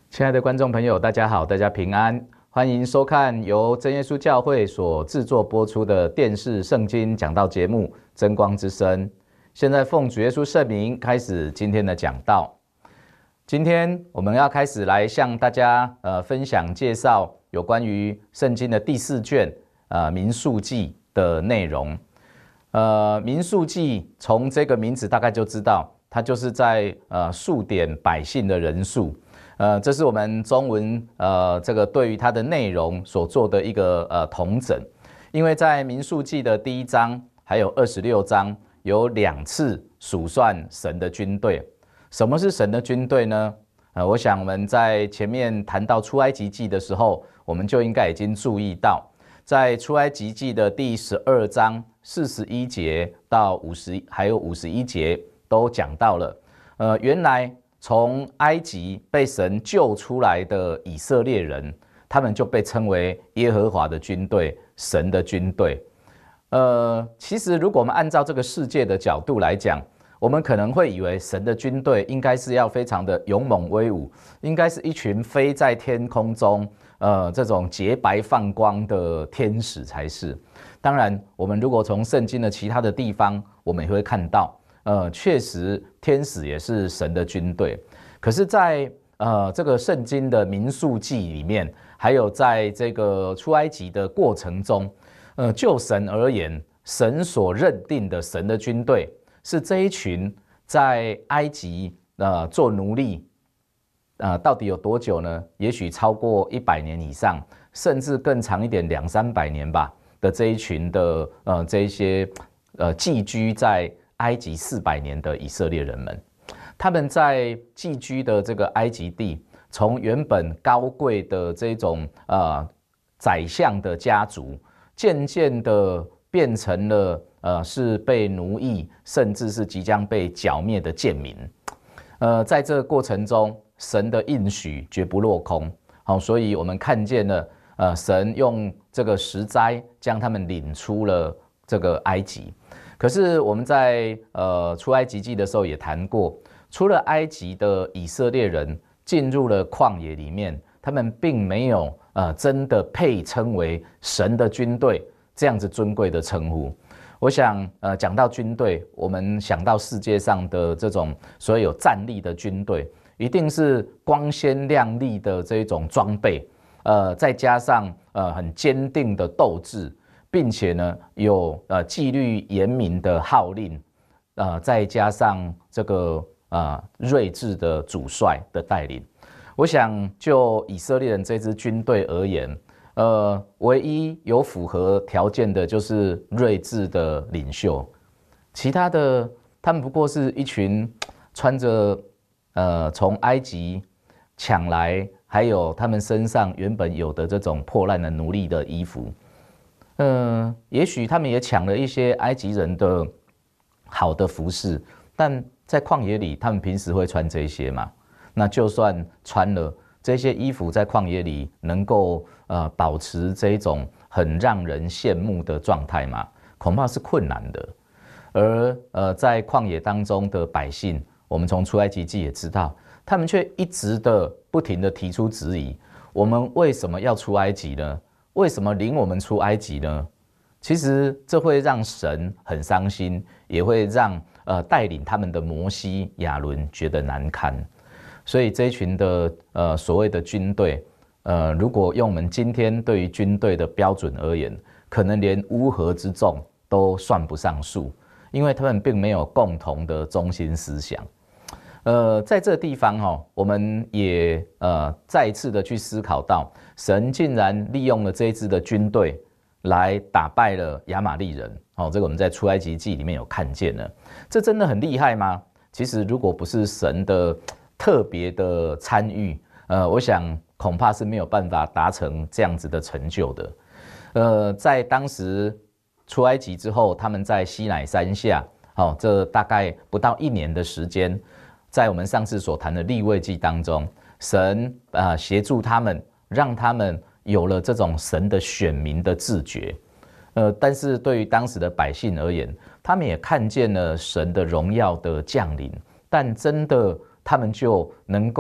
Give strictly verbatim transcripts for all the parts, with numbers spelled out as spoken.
亲爱的观众朋友，大家好，大家平安，欢迎收看由真耶稣教会所制作播出的电视圣经讲道节目《真光之声》。现在奉主耶稣圣名开始今天的讲道。今天我们要开始来向大家呃分享介绍有关于圣经的第四卷呃民数记的内容。呃，民数记从这个名字大概就知道，它就是在呃数点百姓的人数。呃，这是我们中文呃这个对于它的内容所做的一个呃统整。因为在民数记的第一章还有二十六章有两次数算神的军队。什么是神的军队呢？呃，我想我们在前面谈到出埃及记的时候，我们就应该已经注意到，在出埃及记的第十二章四十一节到五十还有五十一节都讲到了，呃，原来从埃及被神救出来的以色列人，他们就被称为耶和华的军队，神的军队。呃，其实如果我们按照这个世界的角度来讲，我们可能会以为神的军队应该是要非常的勇猛威武，应该是一群飞在天空中，呃，这种洁白放光的天使才是。当然，我们如果从圣经的其他的地方，我们也会看到，呃，确实天使也是神的军队。可是在，呃这个圣经的民数记里面，还有在这个出埃及的过程中，呃，就神而言，神所认定的神的军队，是这一群在埃及呃做奴隶，呃到底有多久呢？也许超过一百年以上，甚至更长一点，两三百年吧的这一群的呃这一些呃寄居在埃及四百年的以色列人们，他们在寄居的这个埃及地，从原本高贵的这种呃宰相的家族，渐渐的变成了呃是被奴役，甚至是即将被剿灭的贱民。呃，在这个过程中，神的应许绝不落空。好，所以我们看见了，呃，神用这个十灾将他们领出了这个埃及。可是我们在呃出埃及记的时候也谈过，除了埃及的以色列人进入了旷野里面，他们并没有呃真的配称为神的军队这样子尊贵的称呼。我想，呃，讲到军队，我们想到世界上的这种所有有战力的军队，一定是光鲜亮丽的这种装备，呃，再加上呃很坚定的斗志，并且呢有呃纪律严明的号令，呃，再加上这个呃睿智的主帅的带领。我想，就以色列人这支军队而言，呃，唯一有符合条件的就是睿智的领袖，其他的他们不过是一群穿着呃从埃及抢来，还有他们身上原本有的这种破烂的奴隶的衣服，呃，也许他们也抢了一些埃及人的好的服饰，但在旷野里，他们平时会穿这些嘛？那就算穿了这些衣服，在旷野里能够呃保持这种很让人羡慕的状态吗？恐怕是困难的。而呃在旷野当中的百姓，我们从出埃及记也知道，他们却一直的不停的提出质疑：我们为什么要出埃及呢？为什么领我们出埃及呢？其实这会让神很伤心，也会让呃带领他们的摩西、亚伦觉得难堪。所以这一群的呃所谓的军队，呃，如果用我们今天对于军队的标准而言，可能连乌合之众都算不上数，因为他们并没有共同的中心思想。呃，在这个地方哦，我们也呃再一次的去思考到，神竟然利用了这一支的军队来打败了亚玛力人。哦，这个我们在出埃及记里面有看见了，这真的很厉害吗？其实如果不是神的特别的参与，呃，我想恐怕是没有办法达成这样子的成就的。呃，在当时出埃及之后，他们在西乃山下，哦，这大概不到一年的时间，在我们上次所谈的利未记当中，神啊协助他们，让他们有了这种神的选民的自觉。呃，但是对于当时的百姓而言，他们也看见了神的荣耀的降临，但真的他们就能够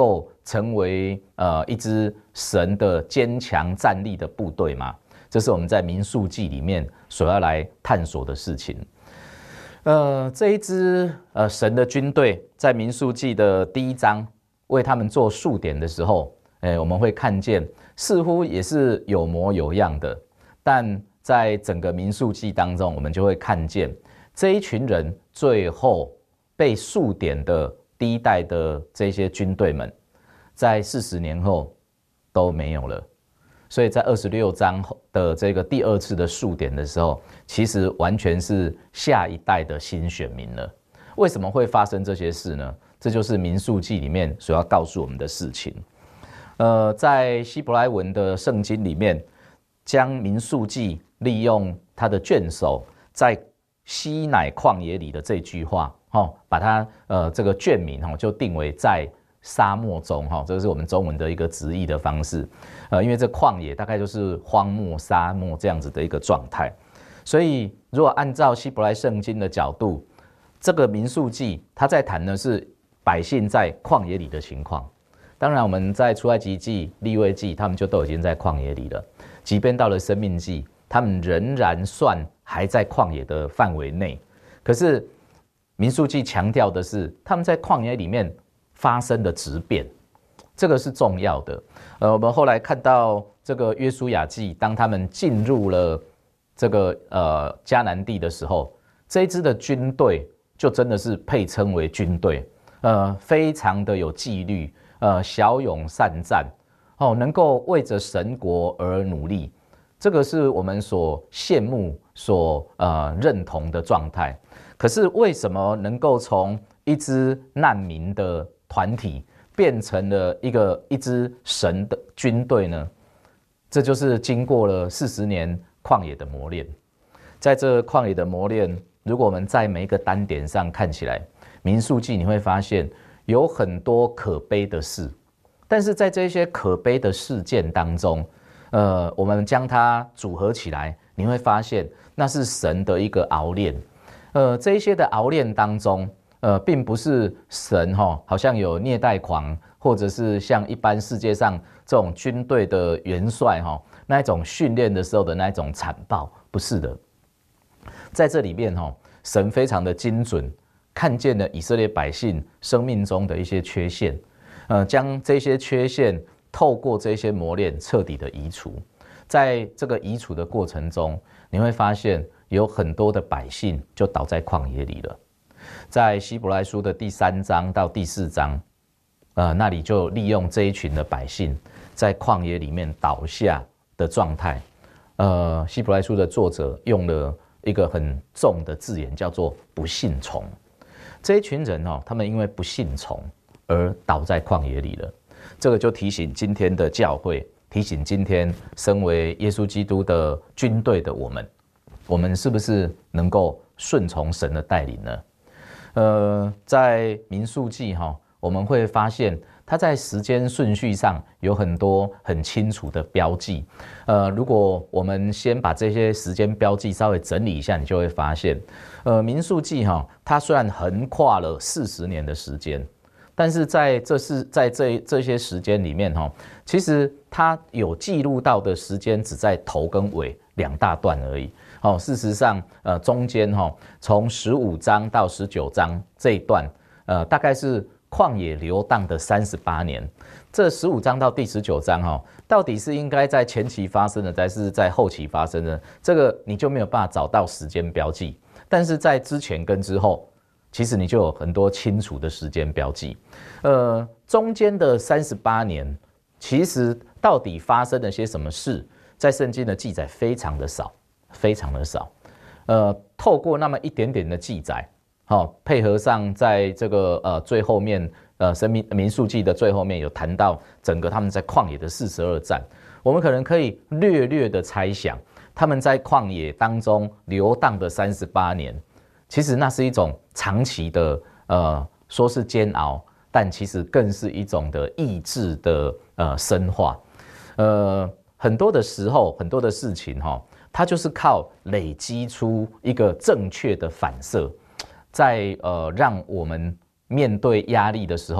成为呃一支神的坚强站立的部队吗？这是我们在民数记里面所要来探索的事情。呃，这一支呃神的军队在民数记的第一章为他们做数点的时候，哎，我们会看见似乎也是有模有样的，但在整个民数记当中，我们就会看见这一群人最后被数点的第一代的这些军队们，在四十年后都没有了。所以在二十六章的这个第二次的数点的时候，其实完全是下一代的新选民了。为什么会发生这些事呢？这就是民数记里面所要告诉我们的事情。呃，在希伯来文的圣经里面，将民数记利用他的卷首在西乃旷野里的这句话，哦，把它呃这个卷名哦就定为在沙漠中，哈，这是我们中文的一个直译的方式。呃，因为这旷野大概就是荒漠、沙漠这样子的一个状态，所以如果按照希伯来圣经的角度，这个民数记他在谈的是百姓在旷野里的情况。当然，我们在出埃及记、利未记，他们就都已经在旷野里了。即便到了申命记，他们仍然算还在旷野的范围内。可是民数记强调的是，他们在旷野里面发生的质变，这个是重要的。呃，我们后来看到这个约书亚记，当他们进入了这个呃迦南地的时候，这一支的军队就真的是配称为军队，呃，非常的有纪律。呃，骁勇善战，哦，能够为着神国而努力，这个是我们所羡慕、所呃认同的状态。可是为什么能够从一支难民的团体变成了一个一支神的军队呢？这就是经过了四十年旷野的磨练。在这旷野的磨练，如果我们在每一个单点上看起来，民数记你会发现。有很多可悲的事，但是在这些可悲的事件当中，呃，我们将它组合起来，你会发现那是神的一个熬炼。呃，这一些的熬炼当中，呃，并不是神哈、哦，好像有虐待狂，或者是像一般世界上这种军队的元帅哈、哦，那一种训练的时候的那一种残暴，不是的。在这里面哈、哦，神非常的精准。看见了以色列百姓生命中的一些缺陷，呃，将这些缺陷透过这些磨练彻底的移除。在这个移除的过程中，你会发现有很多的百姓就倒在旷野里了。在希伯来书的第三章到第四章，呃，那里就利用这一群的百姓在旷野里面倒下的状态。呃，希伯来书的作者用了一个很重的字眼，叫做不信从。这一群人哦，他们因为不信从而倒在旷野里了。这个就提醒今天的教会，提醒今天身为耶稣基督的军队的我们，我们是不是能够顺从神的带领呢？呃，在民数记哈，我们会发现它在时间顺序上有很多很清楚的标记。呃，如果我们先把这些时间标记稍微整理一下，你就会发现。呃，民数记哈，它虽然横跨了四十年的时间，但是在这是在这这些时间里面哈，其实它有记录到的时间只在头跟尾两大段而已。哦，事实上，呃，中间哈，从十五章到十九章这一段，呃，大概是旷野流荡的三十八年。这十五章到第十九章哈，到底是应该在前期发生的，还是在后期发生的？这个你就没有办法找到时间标记。但是在之前跟之后，其实你就有很多清楚的时间标记。呃，中间的三十八年，其实到底发生了些什么事，在圣经的记载非常的少，非常的少。呃，透过那么一点点的记载，好、哦，配合上在这个呃最后面，呃，生命民数记的最后面有谈到整个他们在旷野的四十二战，我们可能可以略略的猜想。他们在旷野当中流荡的三十八年，其实那是一种长期的，呃，说是煎熬，但其实更是一种的意志的呃深化。呃，很多的时候，很多的事情哈、哦，它就是靠累积出一个正确的反射，在呃让我们面对压力的时候，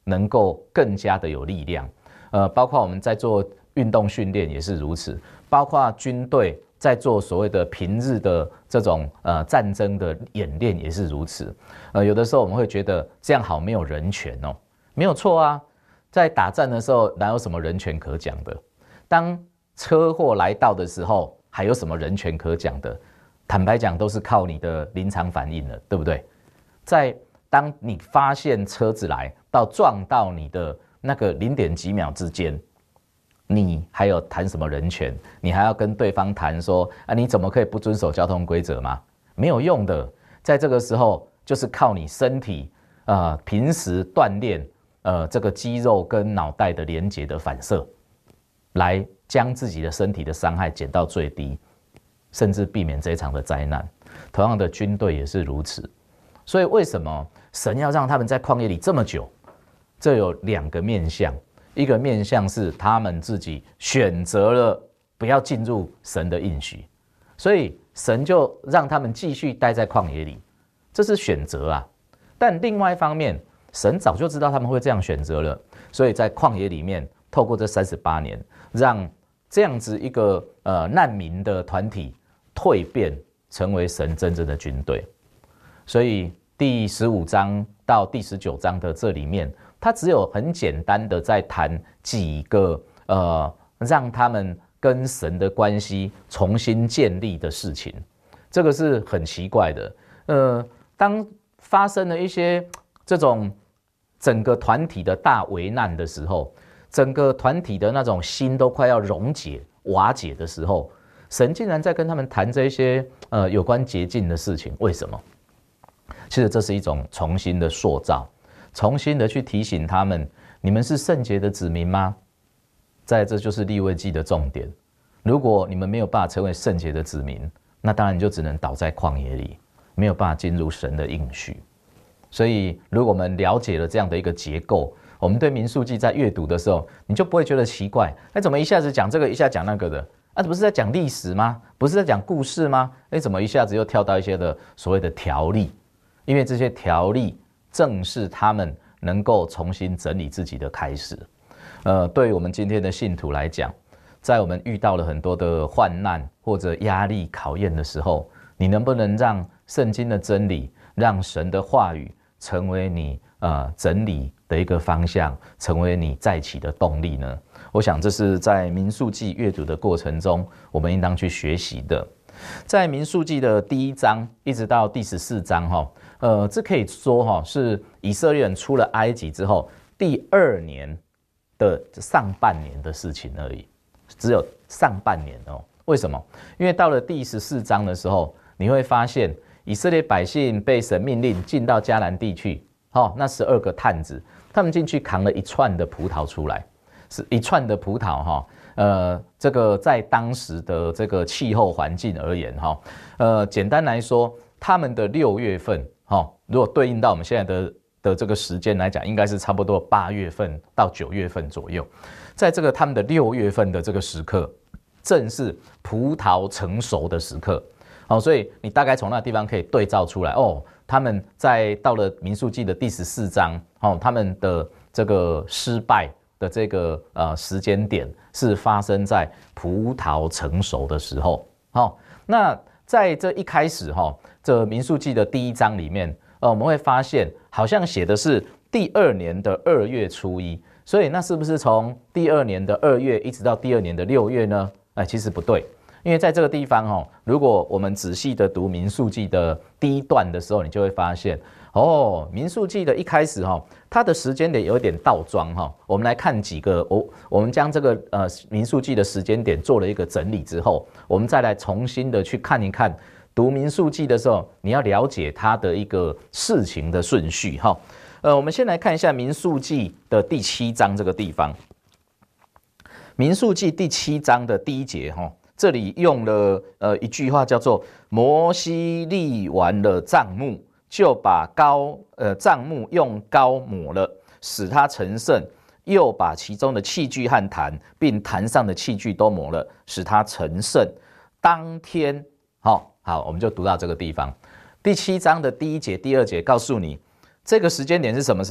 能够更加的有力量。呃，包括我们在做运动训练也是如此，包括军队在做所谓的平日的这种呃战争的演练也是如此。呃，有的时候我们会觉得这样好没有人权哦，没有错啊，在打战的时候哪有什么人权可讲的？当车祸来到的时候，还有什么人权可讲的？坦白讲，都是靠你的临场反应了，对不对？在当你发现车子来到撞到你的那个零点几秒之间，你还有谈什么人权？你还要跟对方谈说啊，你怎么可以不遵守交通规则吗？没有用的。在这个时候，就是靠你身体呃平时锻炼呃这个肌肉跟脑袋的连结的反射，来将自己的身体的伤害减到最低，甚至避免这一场的灾难。同样的，军队也是如此。所以为什么神要让他们在旷野里这么久？这有两个面向，一个面向是他们自己选择了不要进入神的应许，所以神就让他们继续待在旷野里，这是选择啊。但另外一方面，神早就知道他们会这样选择了，所以在旷野里面，透过这三十八年，让这样子一个呃难民的团体蜕变成为神真正的军队。所以第十五章到第十九章的这里面，它只有很简单的在谈几个呃让他们跟神的关系重新建立的事情，这个是很奇怪的。呃，当发生了一些这种整个团体的大危难的时候，整个团体的那种心都快要溶解瓦解的时候，神竟然在跟他们谈这些呃有关洁净的事情，为什么？其实这是一种重新的塑造，重新的去提醒他们，你们是圣洁的子民吗？在这就是利未记的重点。如果你们没有办法成为圣洁的子民，那当然你就只能倒在旷野里，没有办法进入神的应许。所以如果我们了解了这样的一个结构，我们对民数记在阅读的时候，你就不会觉得奇怪，哎，怎么一下子讲这个，一下讲那个的？啊，不是在讲历史吗？不是在讲故事吗？哎，怎么一下子又跳到一些的所谓的条例？因为这些条例正是他们能够重新整理自己的开始。呃，对于我们今天的信徒来讲，在我们遇到了很多的患难或者压力考验的时候，你能不能让圣经的真理，让神的话语成为你呃整理的一个方向，成为你再起的动力呢？我想这是在民数记阅读的过程中，我们应当去学习的。在民数记的第一章一直到第十四章哈，呃，这可以说哈是以色列人出了埃及之后第二年的上半年的事情而已，只有上半年哦。为什么？因为到了第十四章的时候，你会发现以色列百姓被神命令进到迦南地去，哦，那十二个探子，他们进去扛了一串的葡萄出来，是一串的葡萄哈。呃，这个在当时的这个气候环境而言，哈，呃，简单来说，他们的六月份，哈，如果对应到我们现在的的这个时间来讲，应该是差不多八月份到九月份左右。在这个他们的六月份的这个时刻，正是葡萄成熟的时刻，好，所以你大概从那地方可以对照出来，哦，他们在到了民数记的第十四章，哦，他们的这个失败的这个呃时间点是发生在葡萄成熟的时候。好，那在这一开始哈，这民数记的第一章里面，呃，我们会发现好像写的是第二年的二月初一，所以那是不是从第二年的二月一直到第二年的六月呢？哎，其实不对，因为在这个地方哈，如果我们仔细的读民数记的第一段的时候，你就会发现。哦，民数记的一开始哈，它的时间点有一点倒装哈。我们来看几个，我我们将这个呃民数记的时间点做了一个整理之后，我们再来重新的去看一看读民数记的时候，你要了解它的一个事情的顺序哈。呃，我们先来看一下民数记的第七章这个地方，民数记第七章的第一节哈，这里用了呃一句话叫做摩西立完了帐幕。就把膏呃帐幕用膏抹了，使它成圣；又把其中的器具和坛，并坛上的器具都抹了，使它成圣。当天，好好，我们就读到这个地方。第七章的第一节、第二节告诉你，这个时间点是什么时候？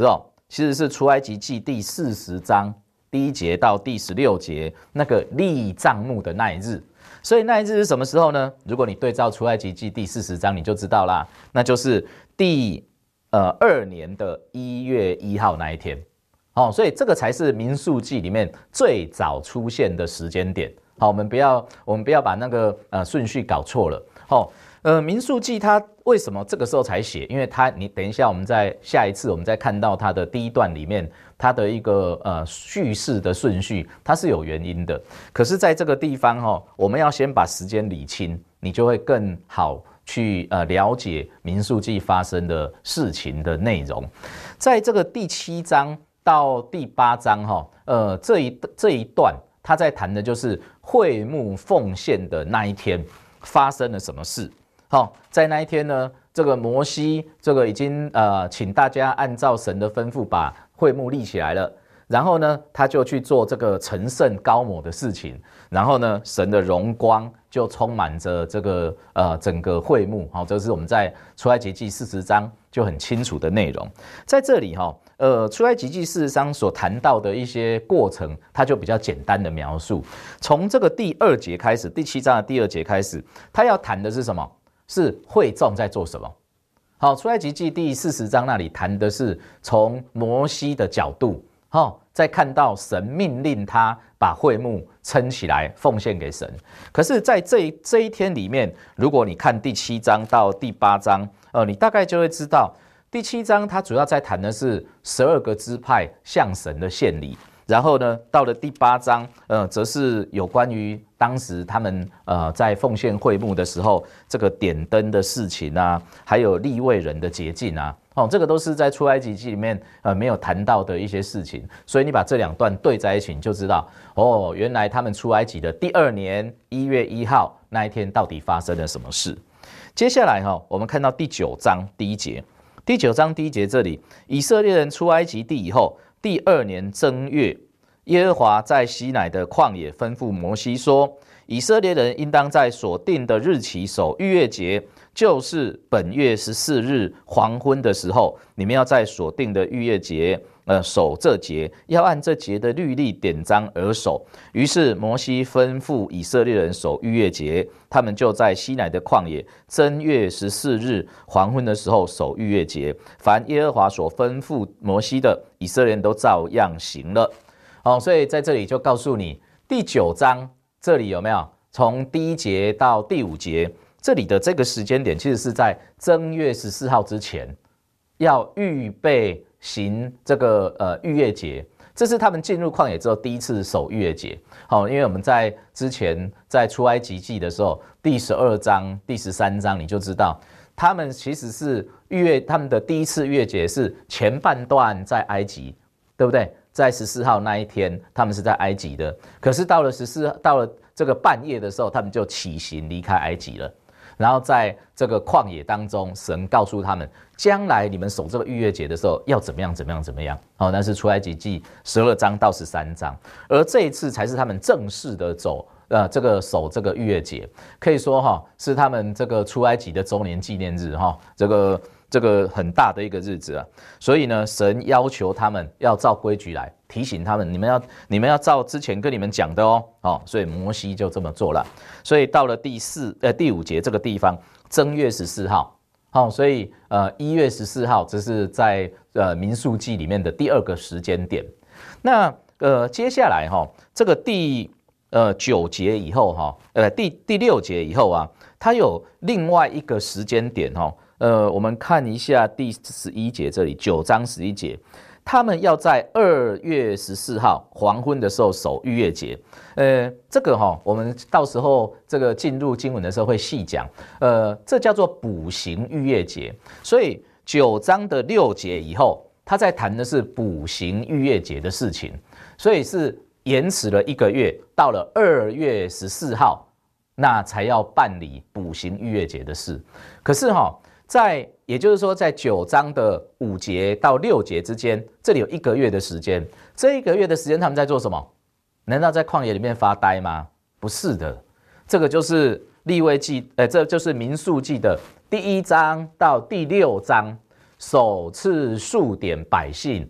其实是出埃及记第四十章第一节到第十六节那个立帐幕的那一日。所以那一日是什么时候呢？如果你对照出埃及记第四十章，你就知道啦，那就是第呃二年的一月一号那一天。哦，所以这个才是民数记里面最早出现的时间点。好，我们不要我们不要把那个呃顺序搞错了。好，呃，民数记它为什么这个时候才写？因为它你等一下我们在下一次我们再看到它的第一段里面，它的一个呃叙事的顺序，它是有原因的。可是在这个地方哈、哦，我们要先把时间理清，你就会更好去呃了解民数记发生的事情的内容。在这个第七章到第八章哈、哦，呃这一这一段。他在谈的就是会幕奉献的那一天发生了什么事。好，在那一天呢，这个摩西这个已经呃请大家按照神的吩咐把会幕立起来了，然后呢他就去做这个陈圣高抹的事情，然后呢神的荣光就充满着这个呃整个会幕。好，这是我们在出埃及记四十章就很清楚的内容。在这里哈。呃，出埃及记四十章所谈到的一些过程，它就比较简单的描述。从这个第二节开始，第七章的第二节开始，他要谈的是什么？是会众在做什么？好，出埃及记第四十章那里谈的是从摩西的角度，好，再看到神命令他把会幕撑起来，奉献给神。可是，在这一这一天里面，如果你看第七章到第八章，呃，你大概就会知道。第七章，它主要在谈的是十二个支派向神的献礼，然后呢，到了第八章，呃，则是有关于当时他们呃在奉献会幕的时候，这个点灯的事情啊，还有利未人的洁净啊，哦，这个都是在出埃及记里面呃没有谈到的一些事情，所以你把这两段对在一起，你就知道哦，原来他们出埃及的第二年一月一号那一天到底发生了什么事。接下来哈、哦，我们看到第九章第一节。第九章第一节这里，以色列人出埃及地以后，第二年正月，耶和华在西乃的旷野吩咐摩西说：以色列人应当在所定的日期守逾越节，就是本月十四日黄昏的时候，你们要在所定的逾越节，呃，守这节，要按这节的律例典章而守。于是摩西吩咐以色列人守逾越节，他们就在西乃的旷野正月十四日黄昏的时候守逾越节。凡耶和华所吩咐摩西的，以色列人都照样行了。哦，所以在这里就告诉你，第九章这里有没有从第一节到第五节，这里的这个时间点其实是在正月十四号之前，要预备行这个呃逾越节。这是他们进入旷野之后第一次守逾越节。好，因为我们在之前在出埃及记的时候，第十二章、第十三章你就知道，他们其实是逾越，他们的第一次逾越节是前半段在埃及，对不对？在十四号那一天，他们是在埃及的。可是到了十四，到了这个半夜的时候，他们就起行离开埃及了。然后在这个旷野当中，神告诉他们，将来你们守这个逾越节的时候要怎么样怎么样怎么样。好，那是出埃及记十二章到十三章，而这一次才是他们正式的走，呃，这个守这个逾越节，可以说哈是他们这个出埃及的周年纪念日哈，这个这个很大的一个日子啊。所以呢，神要求他们要照规矩来，提醒他们，你们要你们要照之前跟你们讲的哦，哦，所以摩西就这么做了。所以到了第四呃第五节这个地方，正月十四号，好、哦，所以呃一月十四号，这是在呃民数记里面的第二个时间点。那呃接下来哈、哦，这个第呃九节以后哈、哦，呃第第六节以后啊，它有另外一个时间点哈、哦，呃我们看一下第十一节这里，九章十一节。他们要在二月十四号黄昏的时候守逾越节，呃，这个哈、哦，我们到时候这个进入经文的时候会细讲，呃，这叫做补行逾越节。所以九章的六节以后，他在谈的是补行逾越节的事情，所以是延迟了一个月，到了二月十四号，那才要办理补行逾越节的事。可是哈、哦。在，也就是说，在九章的五节到六节之间，这里有一个月的时间。这一个月的时间，他们在做什么？难道在旷野里面发呆吗？不是的，这个就是利未记，呃，这就是民数记的第一章到第六章，首次数点百姓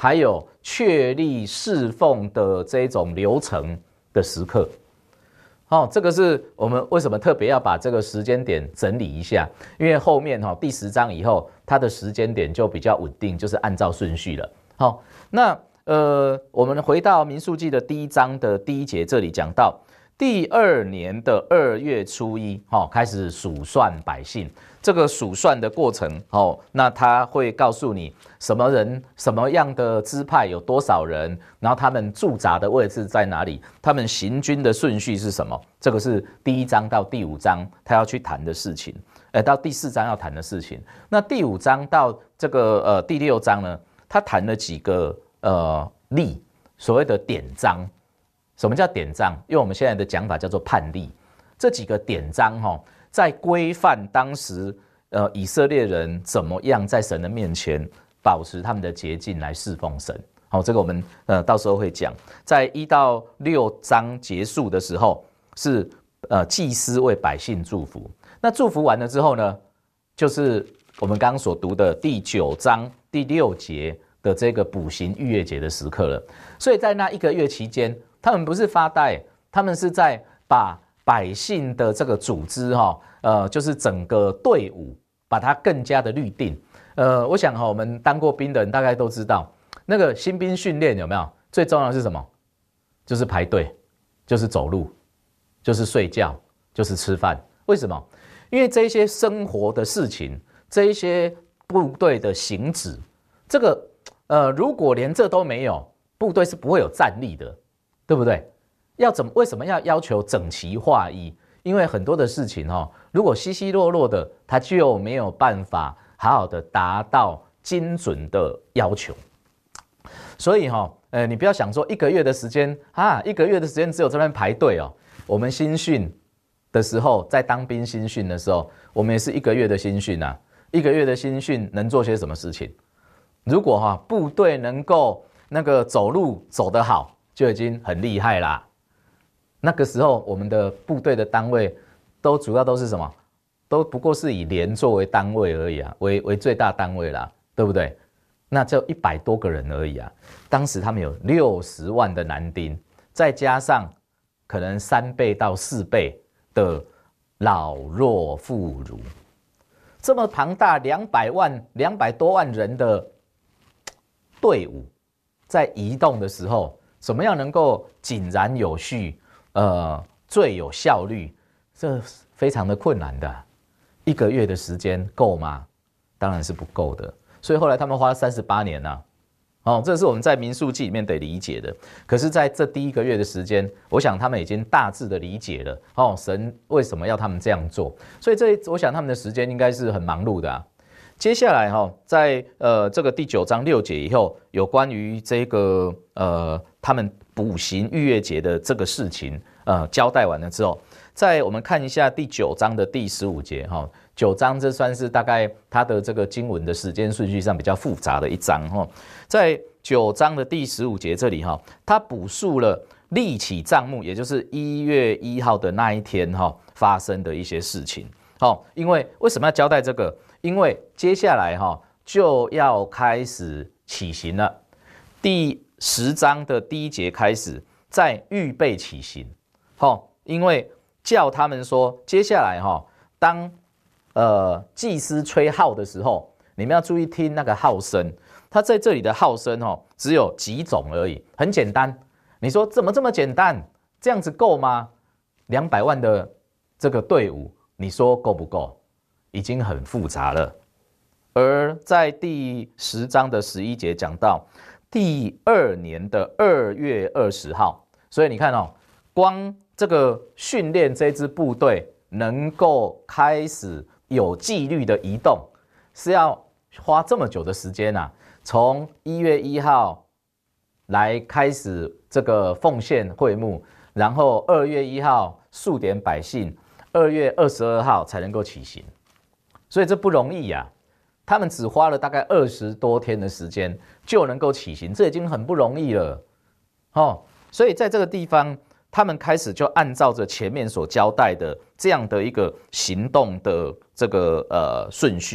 还有确立侍奉的这种流程的时刻。哦，这个是我们为什么特别要把这个时间点整理一下，因为后面哈、哦、第十章以后，它的时间点就比较稳定，就是按照顺序了。好、哦，那呃，我们回到民数记的第一章的第一节，这里讲到第二年的二月初一，哦，开始数算百姓。这个数算的过程，哦，那他会告诉你什么人、什么样的支派有多少人，然后他们驻扎的位置在哪里，他们行军的顺序是什么。这个是第一章到第五章他要去谈的事情，呃，到第四章要谈的事情。那第五章到这个呃第六章呢，他谈了几个呃例，所谓的典章。什么叫典章？因为我们现在的讲法叫做判例。这几个典章哈、哦。在规范当时，呃，以色列人怎么样在神的面前保持他们的洁净来侍奉神。好、哦，这个我们呃到时候会讲。在一到六章结束的时候，是呃祭司为百姓祝福。那祝福完了之后呢，就是我们刚刚所读的第九章第六节的这个补行逾越节的时刻了。所以在那一个月期间，他们不是发呆，他们是在把百姓的这个组织哈，呃，就是整个队伍，把它更加的律定。呃，我想哈，我们当过兵的人大概都知道，那个新兵训练有没有？最重要的是什么？就是排队，就是走路，就是睡觉，就是吃饭。为什么？因为这些生活的事情，这一些部队的行止，这个呃，如果连这都没有，部队是不会有战力的，对不对？要怎么？为什么要要求整齐划一？因为很多的事情哦，如果稀稀落落的，它就没有办法好好的达到精准的要求。所以哈、哦，呃，你不要想说一个月的时间啊，一个月的时间只有这边排队哦。我们新训的时候，在当兵新训的时候，我们也是一个月的新训啊。一个月的新训能做些什么事情？如果哈、哦、部队能够那个走路走得好，就已经很厉害啦。那个时候，我们的部队的单位都主要都是什么？都不过是以连作为单位而已啊，为为最大单位啦，对不对？那就一百多个人而已啊。当时他们有六十万的男丁，再加上可能三倍到四倍的老弱妇孺，这么庞大两百万、两百多万人的队伍，在移动的时候，怎么样能够井然有序？呃，最有效率，这非常的困难的。一个月的时间够吗？当然是不够的。所以后来他们花了三十八年啊，哦，这是我们在民数记里面得理解的。可是在这第一个月的时间，我想他们已经大致的理解了哦，神为什么要他们这样做。所以这我想他们的时间应该是很忙碌的啊。接下来哈、哦，在呃这个第九章六节以后，有关于这个呃他们补行逾越节的这个事情，呃交代完了之后，再我们看一下第九章的第十五节哈、哦，九章这算是大概它的这个经文的时间顺序上比较复杂的一章哈、哦，在九章的第十五节这里哈、哦，它补述了立起帐幕，也就是一月一号的那一天哈、哦、发生的一些事情。好、哦，因为为什么要交代这个？因为接下来哈、哦、就要开始起行了。第十章的第一节开始，在预备起行。好、哦，因为叫他们说，接下来哈、哦，当呃祭司吹号的时候，你们要注意听那个号声。它在这里的号声哦，只有几种而已，很简单。你说怎么这么简单？这样子够吗？两百万的这个队伍，你说够不够？已经很复杂了。而在第十章的十一节讲到第二年的二月二十号，所以你看哦，光这个训练这支部队能够开始有纪律的移动，是要花这么久的时间啊。从一月一号来开始这个奉献会幕，然后二月一号数点百姓，二月二十二号才能够起行。所以这不容易呀、啊，他们只花了大概二十多天的时间就能够起行，这已经很不容易了，哦。所以在这个地方，他们开始就按照着前面所交代的这样的一个行动的这个呃顺序，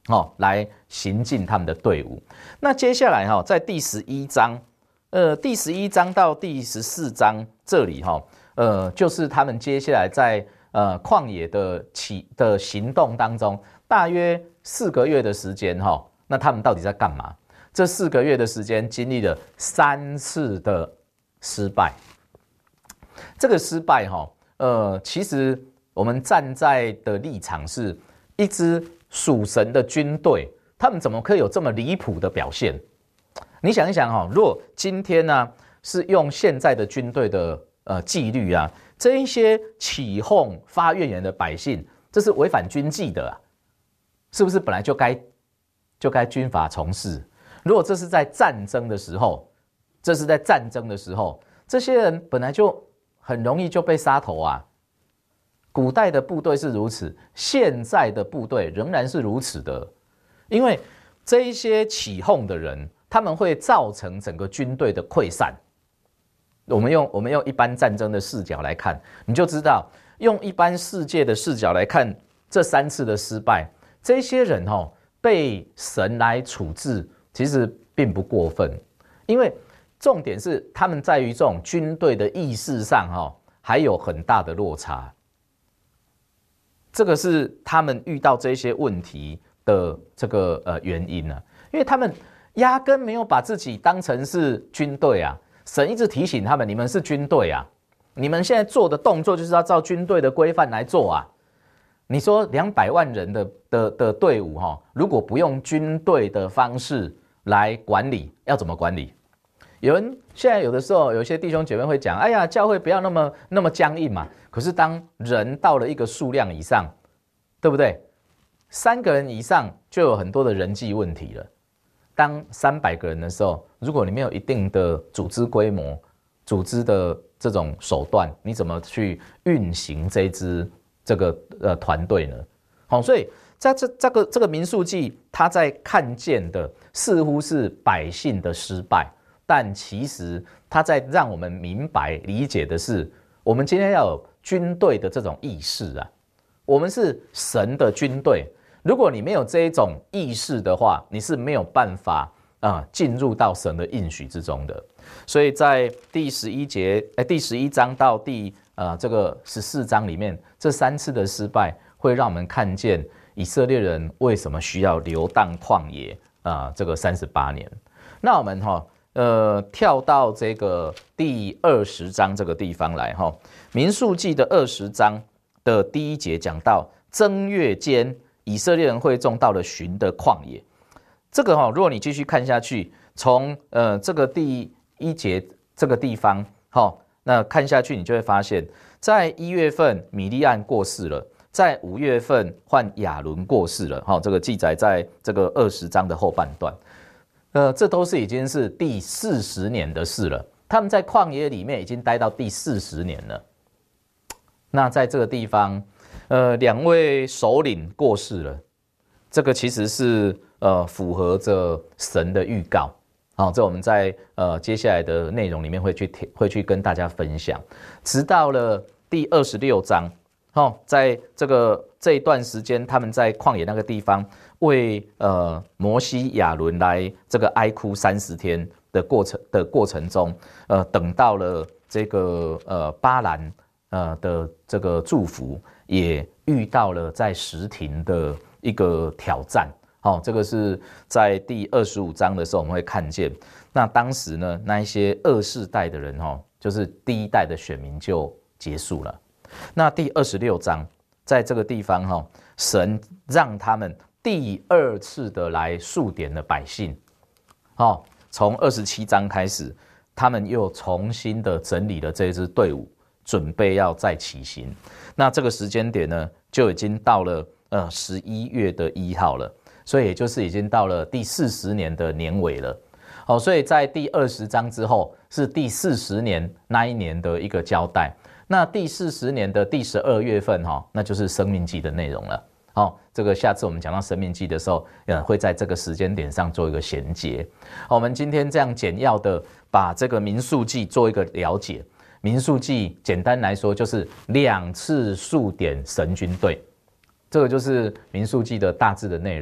哦，来行进他们的队伍。那接下来哈、哦，在第十一章，呃，第十一章到第十四章这里哈、哦，呃，就是他们接下来在呃旷野的起的行动当中，大约四个月的时间哈、哦，那他们到底在干嘛？这四个月的时间经历了三次的失败。这个失败哈、哦，呃，其实我们站在的立场是一支属神的军队，他们怎么可以有这么离谱的表现？你想一想哈、哦，如果今天呢、啊、是用现在的军队的呃纪律啊，这一些起哄发怨言的百姓，这是违反军纪的啊，是不是本来就该就该军法从事？如果这是在战争的时候，这是在战争的时候，这些人本来就很容易就被杀头啊。古代的部队是如此，现在的部队仍然是如此的，因为这一些起哄的人，他们会造成整个军队的溃散。我们用我们用一般战争的视角来看，你就知道，用一般世界的视角来看，这三次的失败，这些人哦被神来处置，其实并不过分，因为重点是他们在于这种军队的意识上哦还有很大的落差。这个是他们遇到这些问题的这个呃原因啊，因为他们压根没有把自己当成是军队啊。神一直提醒他们，你们是军队啊，你们现在做的动作就是要照军队的规范来做啊。你说两百万人的的的队伍哈，如果不用军队的方式来管理，要怎么管理？有人现在有的时候，有些弟兄姐妹会讲，哎呀，教会不要那么那么僵硬嘛。可是当人到了一个数量以上，对不对？三个人以上就有很多的人际问题了。当三百个人的时候，如果你没有一定的组织规模、组织的这种手段，你怎么去运行这支这个呃团队呢？好，所以在这这个这个民数记，他在看见的似乎是百姓的失败。但其实他在让我们明白理解的是，我们今天要有军队的这种意识啊，我们是神的军队。如果你没有这一种意识的话，你是没有办法啊进入到神的应许之中的。所以在第十一节，哎，第十一章到第呃这个十四章里面，这三次的失败会让我们看见以色列人为什么需要流荡旷野啊、呃、这个三十八年。那我们哈、哦。呃，跳到这个第二十章这个地方来哈，民数记的二十章的第一节讲到正月间，以色列人会众到了寻的旷野。这个哈，如果你继续看下去，从呃这个第一节这个地方哈，那看下去你就会发现，在一月份米利暗过世了，在五月份换亚伦过世了哈，这个记载在这个二十章的后半段。呃，这都是已经是第四十年的事了。他们在旷野里面已经待到第四十年了。那在这个地方，呃，两位首领过世了，这个其实是呃符合着神的预告。好、哦，这我们在呃接下来的内容里面会去会去跟大家分享。直到了第二十六章，哦，在这个这一段时间，他们在旷野那个地方。为呃摩西亚伦来这个哀哭三十天的过程的过程中，呃等到了这个呃巴兰呃的这个祝福，也遇到了在石亭的一个挑战。好、哦，这个是在第二十五章的时候我们会看见。那当时呢，那一些二世代的人哦，就是第一代的选民就结束了。那第二十六章在这个地方哈、哦，神让他们。第二次的来数点的百姓，哦，从二十七章开始，他们又重新的整理了这支队伍，准备要再起行。那这个时间点呢，就已经到了呃十一月的一号了，所以也就是已经到了第四十年的年尾了。好，所以在第二十章之后是第四十年那一年的一个交代。那第四十年的第十二月份哈、哦，那就是生命记的内容了。好，这个下次我们讲到生命记的时候，呃，会在这个时间点上做一个衔接。好，我们今天这样简要的把这个民数记做一个了解。民数记简单来说就是两次数点神军队，这个就是民数记的大致的内容。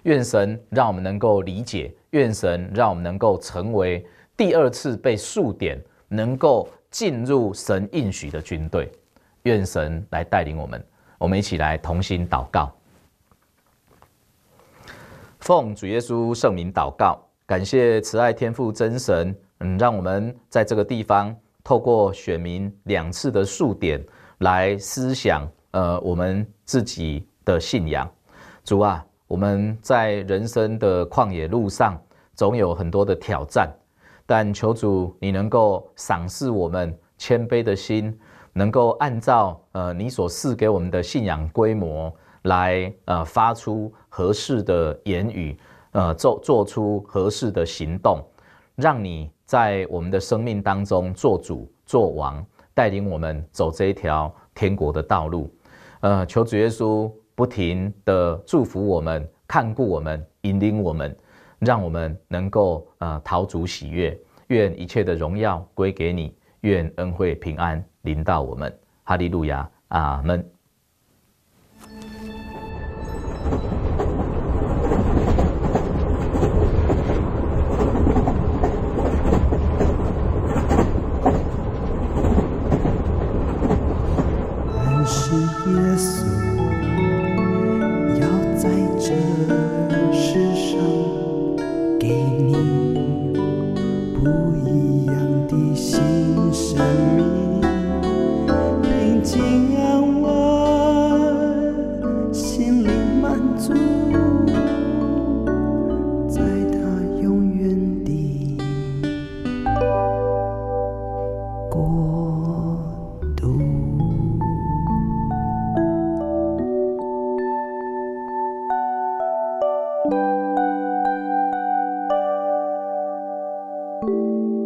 愿神让我们能够理解，愿神让我们能够成为第二次被数点，能够进入神应许的军队。愿神来带领我们，我们一起来同心祷告。奉主耶稣圣名祷告，感谢慈爱天父真神，嗯，让我们在这个地方透过选民两次的数点来思想，呃，我们自己的信仰。主啊，我们在人生的旷野路上，总有很多的挑战，但求主你能够赏赐我们谦卑的心，能够按照呃你所赐给我们的信仰规模来呃发出合适的言语，呃做做出合适的行动，让你在我们的生命当中做主做王，带领我们走这一条天国的道路。呃，求主耶稣不停的祝福我们，看顾我们，引领我们，让我们能够呃讨主喜悦。愿一切的荣耀归给你，愿恩惠平安临到我们。哈利路亚，阿们。 但是耶稣要在这世上给你不一样的新生命，平静安稳，心灵满足，在他永远的国度。thank you